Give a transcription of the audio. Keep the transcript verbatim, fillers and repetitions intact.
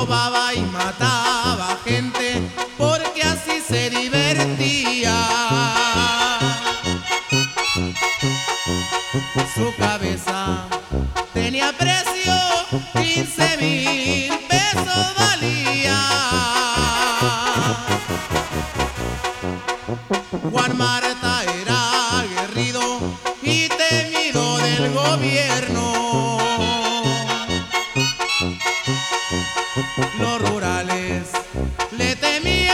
robaba y mataba gente porque así se divertía. Su cabeza tenía precio, quince mil pesos valía. Juan Marta era aguerrido y temido del gobierno.